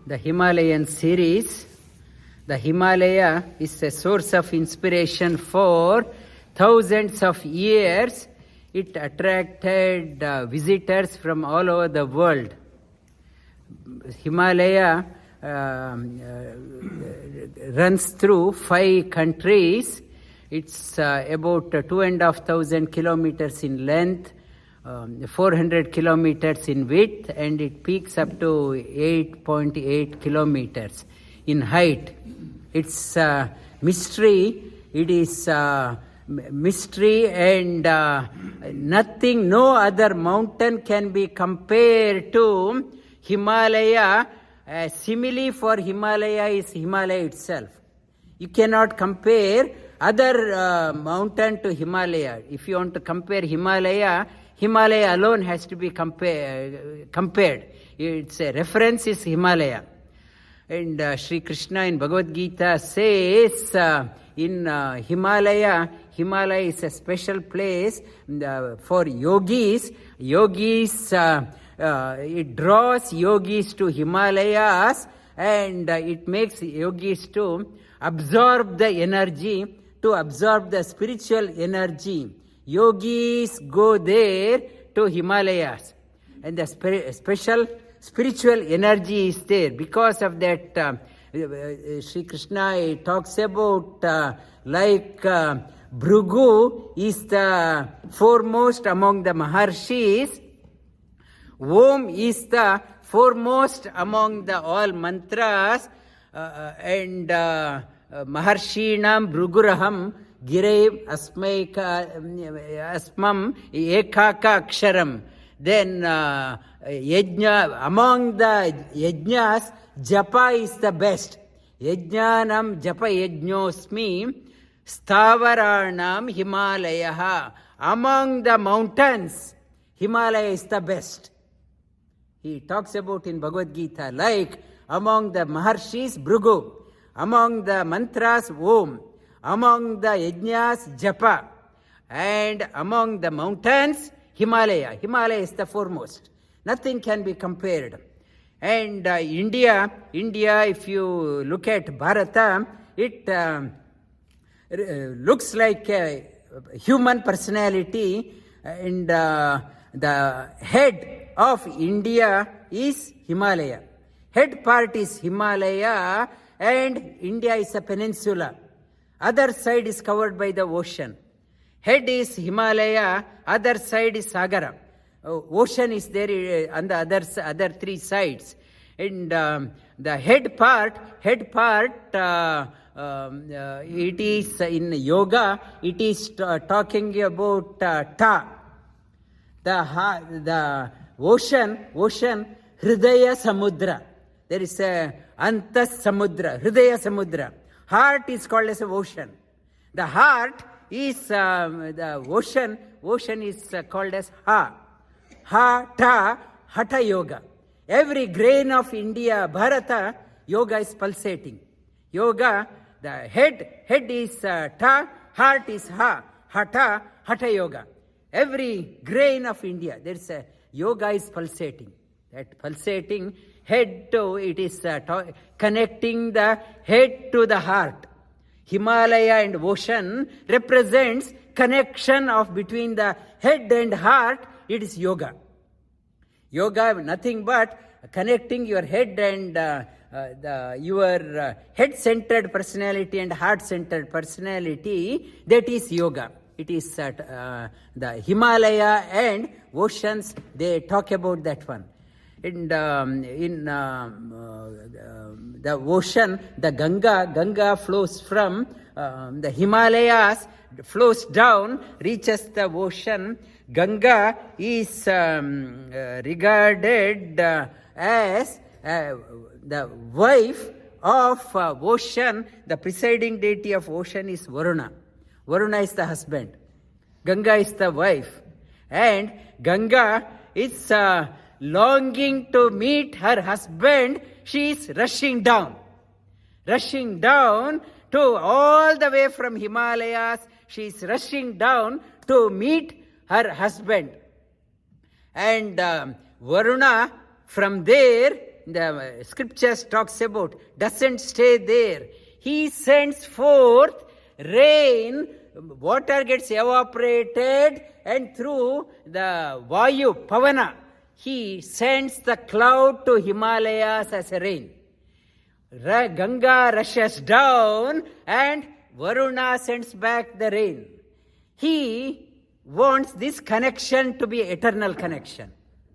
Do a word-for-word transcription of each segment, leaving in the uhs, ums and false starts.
the Himalayan series. The Himalaya is a source of inspiration for thousands of years. It attracted uh, visitors from all over the world. Himalaya uh, uh, runs through five countries. It's uh, about uh, two and a half thousand kilometers in length, um, four hundred kilometers in width, and it peaks up to eight point eight kilometers in height. It's uh, mystery. It is uh, mystery, and uh, nothing, no other mountain can be compared to Himalaya. Uh, simile for Himalaya is Himalaya itself. You cannot compare other uh, mountain to Himalaya. If you want to compare Himalaya, Himalaya alone has to be compare, compared. Its a reference is Himalaya. And uh, Sri Krishna in Bhagavad Gita says uh, in uh, Himalaya, Himalaya is a special place uh, for yogis. Yogis, uh, uh, it draws yogis to Himalayas, and uh, it makes yogis to absorb the energy, to absorb the spiritual energy. Yogis go there to Himalayas, and the spe- special spiritual energy is there. Because of that, uh, uh, Sri Krishna talks about uh, like uh, Bhrigu is the foremost among the Maharshis. Om is the foremost among the all mantras, uh, and uh, uh, Maharshinam Bhruguraham Girem Asmaika Asmam Ekaka Aksharam. Then uh, Yajna, among the Yajnas, Japa is the best. Yajnanam Japa Yajnosmi Stavaranam Himalayaha. Among the mountains, Himalaya is the best. He talks about in Bhagavad Gita, like among the Maharshis, Bhrigu, among the mantras, Om, among the Yajnas, Japa, and among the mountains, Himalaya. Himalaya is the foremost. Nothing can be compared. And uh, India, India, if you look at Bharata, it uh, looks like a human personality, and uh, the head of India is Himalaya. Head part is Himalaya, and India is a peninsula. Other side is covered by the ocean. Head is Himalaya, other side is Sagara. Uh, ocean is there uh, on the other, other three sides. And um, the head part, head part, uh, um, uh, it is in yoga, it is t- talking about uh, Ta. The, ha- the ocean, ocean, Hridaya Samudra. There is a Antas Samudra, Hridaya Samudra. Heart is called as a ocean. The heart is um, the ocean. Ocean is uh, called as Ha. Ha, Ta, Hatha Yoga. Every grain of India, Bharata, yoga is pulsating. Yoga, the head, head is uh, Ta, heart is Ha. Hatha, Hatha Yoga. Every grain of India, there is a yoga is pulsating. That pulsating head to, it is uh, to, connecting the head to the heart. Himalaya and ocean represents connection of between the head and heart. It is yoga. Yoga, nothing but connecting your head and uh, uh, the, your uh, head-centered personality and heart-centered personality. That is yoga. It is uh, uh, the Himalaya and oceans. They talk about that one. And um, in um, uh, the ocean, the Ganga, Ganga flows from um, the Himalayas, flows down, reaches the ocean. Ganga is um, uh, regarded uh, as uh, the wife of uh, ocean. The presiding deity of ocean is Varuna. Varuna is the husband. Ganga is the wife. And Ganga is uh, longing to meet her husband. She is rushing down. Rushing down to all the way from Himalayas. She is rushing down to meet her husband. And um, Varuna, from there, the scriptures talks about, doesn't stay there. He sends forth rain, water gets evaporated, and through the Vayu, Pavana, he sends the cloud to Himalayas as a rain. Ganga rushes down and Varuna sends back the rain. He wants this connection to be eternal connection.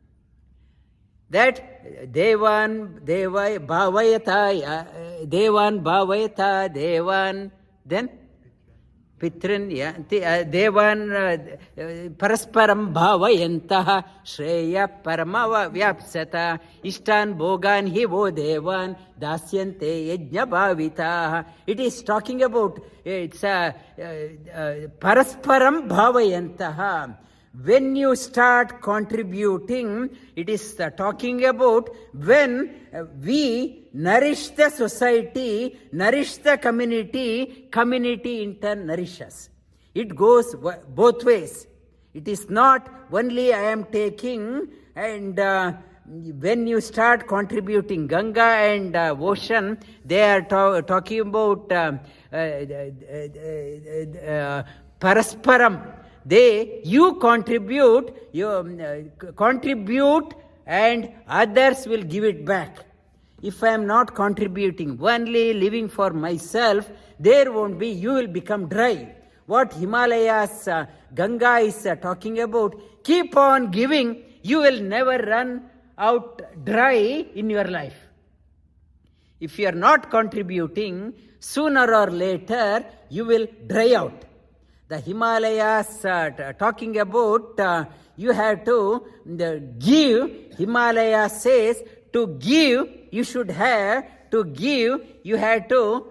That Devan, Deva, Bhavayata, Devan, Bhavayata, Devan, then Pitrin, yeah, Devan, Parasparam Bhavayantaha, Shreya Paramava Vyapsata, Ishtan Bogan Hivo Devan, Dasyante Yajna Bhavitaha. It is talking about, it's a uh, uh, Parasparam Bhavayantaha. When you start contributing, it is uh, talking about when uh, we nourish the society, nourish the community, community in turn nourishes. It goes w- both ways. It is not only I am taking, and uh, when you start contributing, Ganga and uh, ocean, they are ta- talking about uh, uh, uh, uh, uh, Parasparam. They, you contribute, you uh, contribute and others will give it back. If I am not contributing, only living for myself, there won't be, you will become dry. What Himalayas, uh, Ganga is uh, talking about, keep on giving, you will never run out dry in your life. If you are not contributing, sooner or later, you will dry out. The Himalayas uh, t- talking about uh, you have to the give. Himalaya says to give you should have, to give you have to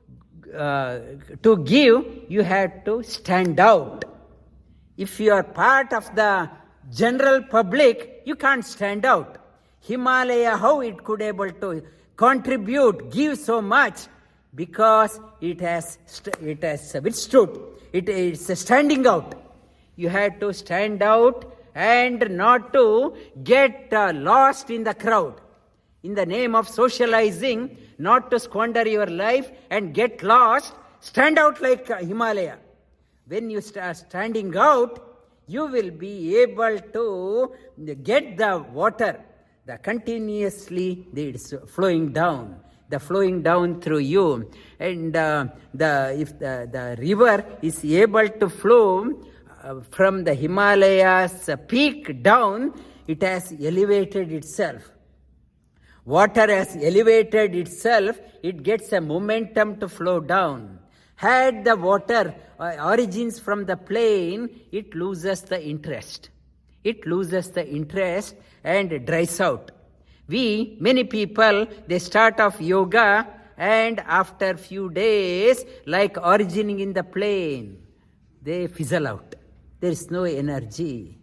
uh, to give you have to stand out. If you are part of the general public, you can't stand out. Himalaya, how it could able to contribute, give so much, because it has st- it has withstood. It is standing out. You have to stand out and not to get uh, lost in the crowd. In the name of socializing, not to squander your life and get lost, stand out like uh, Himalaya. When you start standing out, you will be able to get the water. The continuously it's flowing down. The flowing down through you, and uh, the if the, the river is able to flow uh, from the Himalayas uh, peak down, it has elevated itself. Water has elevated itself, it gets a momentum to flow down. Had the water uh, origins from the plain, it loses the interest. It loses the interest and dries out. We, many people, they start off yoga and after few days, like origining in the plain, they fizzle out. There is no energy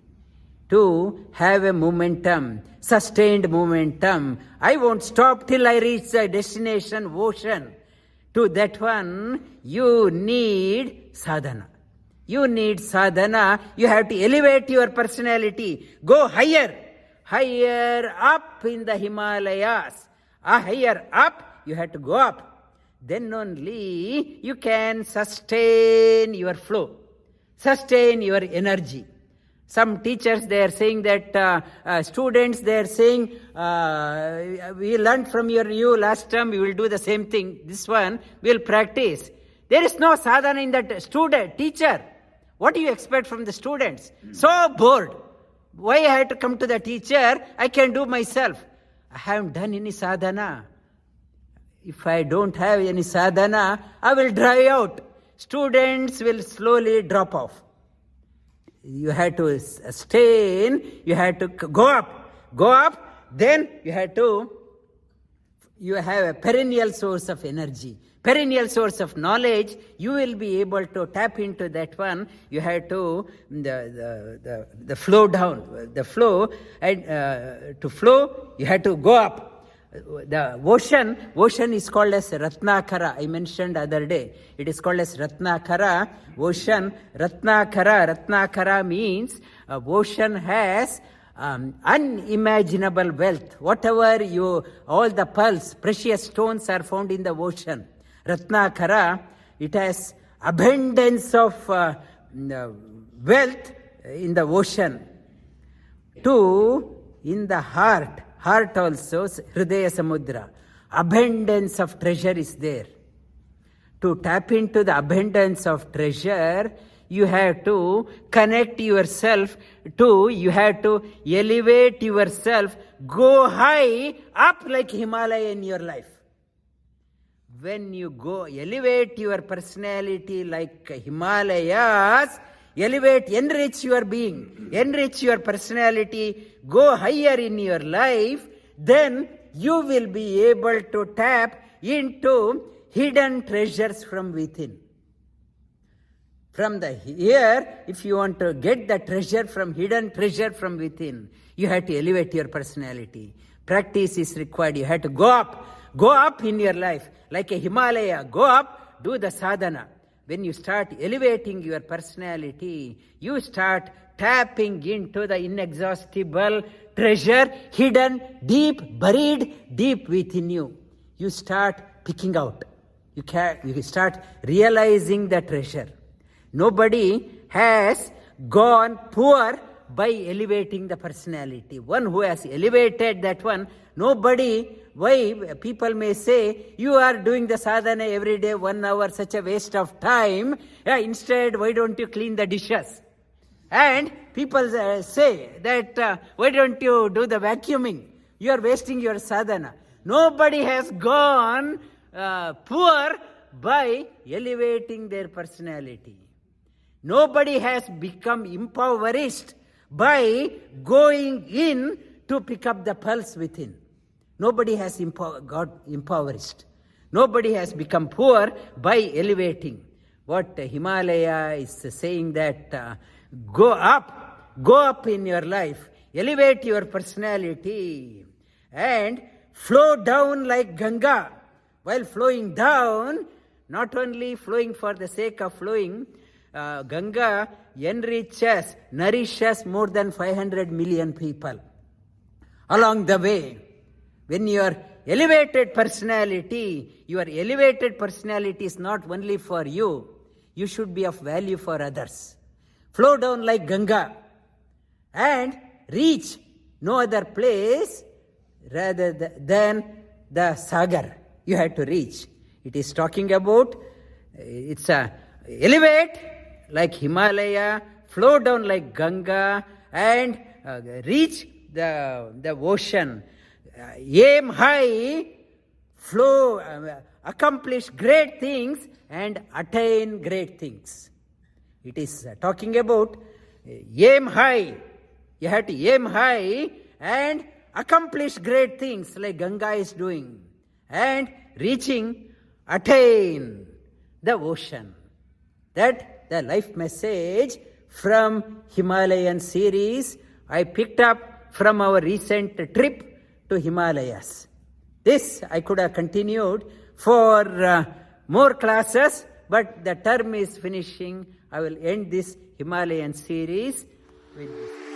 to have a momentum, sustained momentum. I won't stop till I reach the destination, ocean. To that one, you need sadhana. You need sadhana. You have to elevate your personality. Go higher. Higher up in the Himalayas. Ah, higher up, you have to go up. Then only you can sustain your flow, sustain your energy. Some teachers, they are saying that, uh, uh, students, they are saying, uh, we learned from your you last term, we will do the same thing. This one, we will practice. There is no sadhana in that student, teacher. What do you expect from the students? So bored. Why I have to come to the teacher? I can do myself. I haven't done any sadhana. If I don't have any sadhana, I will dry out. Students will slowly drop off. You have to sustain, you have to go up. Go up, then you have to, you have a perennial source of energy. Perennial source of knowledge, you will be able to tap into that one. You have to, the the the, the flow down, the flow, and uh, to flow, you have to go up. The ocean, ocean is called as Ratnakara. I mentioned other day. It is called as Ratnakara. Ocean, Ratnakara. Ratnakara means uh, ocean has um, unimaginable wealth. Whatever you, all the pearls, precious stones are found in the ocean. Ratnakara, it has abundance of uh, wealth in the ocean. Two, in the heart, heart also, Hridaya Samudra, abundance of treasure is there. To tap into the abundance of treasure, you have to connect yourself to, you have to elevate yourself, go high, up like Himalaya in your life. When you go, elevate your personality like Himalayas, elevate, enrich your being, enrich your personality, go higher in your life, then you will be able to tap into hidden treasures from within. From the here, if you want to get the treasure from hidden treasure from within, you have to elevate your personality. Practice is required. You have to go up. Go up in your life. Like a Himalaya, go up, do the sadhana. When you start elevating your personality, you start tapping into the inexhaustible treasure hidden deep, buried deep within you. You start picking out. You can, you start realizing the treasure. Nobody has gone poor by elevating the personality. One who has elevated that one, nobody, why people may say, you are doing the sadhana every day, one hour, such a waste of time. Yeah, instead, why don't you clean the dishes? And people uh, say that, uh, why don't you do the vacuuming? You are wasting your sadhana. Nobody has gone uh, poor by elevating their personality. Nobody has become impoverished by going in to pick up the pulse within. Nobody has empower, got impoverished. Nobody has become poor by elevating. What Himalaya is saying that uh, go up, go up in your life, elevate your personality and flow down like Ganga. While flowing down, not only flowing for the sake of flowing, uh, Ganga enriches, nourishes more than five hundred million people. Along the way, when your elevated personality, your elevated personality is not only for you, you should be of value for others. Flow down like Ganga and reach no other place rather than the Sagar. You have to reach. It is talking about, it's a elevate like Himalaya, flow down like Ganga and uh, reach the, the ocean. Uh, aim high, flow, uh, accomplish great things and attain great things. It is uh, talking about uh, aim high. You have to aim high and accomplish great things like Ganga is doing. And reaching, attain the ocean. That the life message from Himalayan series I picked up from our recent trip to Himalayas. This I could have continued for uh, more classes, but the term is finishing. I will end this Himalayan series with this.